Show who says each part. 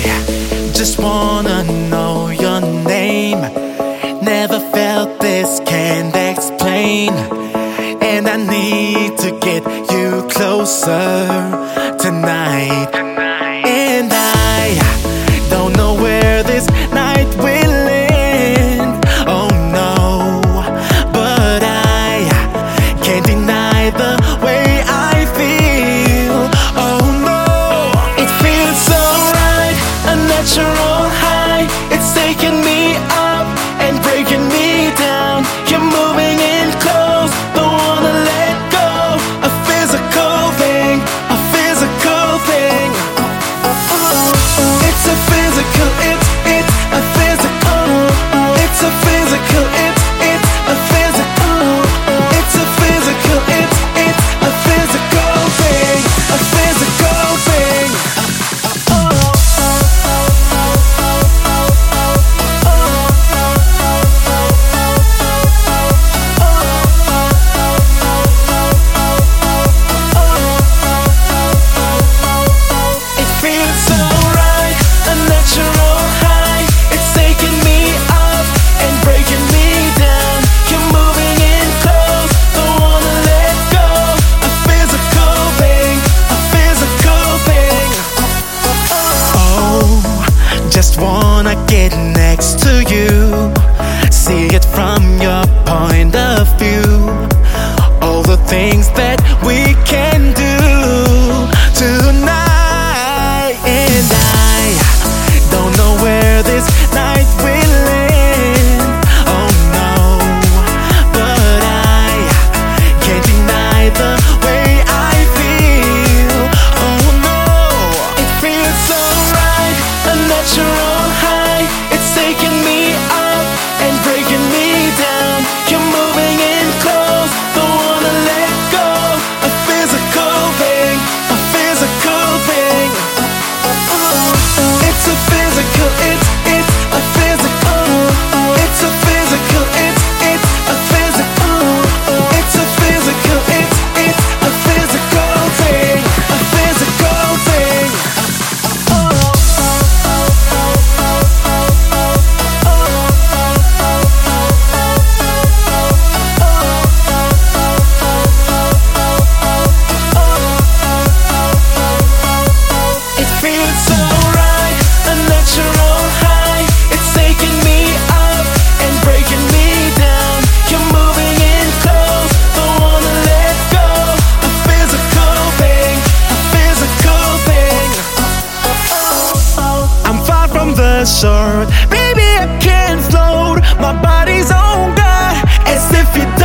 Speaker 1: just wanna know your name. Never felt this, can't explain. And I need to get you closer tonight. And I don't know where this night will end. Oh no, but I can't deny the way I feel. Oh no, it feels so right, a natural high. It's taking me up and breaking me down. You're moving in close, don't wanna let go. A physical thing, a physical thing. It's a physical, it's a physical. It's a physical, it's a physical. It's a physical, it's a physical thing. A physical thing. It feels so right, a natural high. It's taking me up and breaking me down. You're moving in close, don't wanna let go. A physical thing, a physical thing. Oh, just wanna get next to you, see it from your point of view. All the things that we can do tonight. And I don't know where this night will end. Oh no, but I can't deny the way I feel. Oh no, it feels so right, a natural high. It's taking me up and breaking me down. You're moving in close, don't wanna let go. A physical thing, a physical thing. It's a physical, it's a physical. It's a physical, it's a physical. It's a physical, it's a physical thing. A physical thing. It feels so right, a natural high. It's taking me up and breaking me down. You're moving in close, don't wanna let go. A physical thing, a physical thing. I'm far from the shore, baby, I can't float. My body's on God, as if you don't.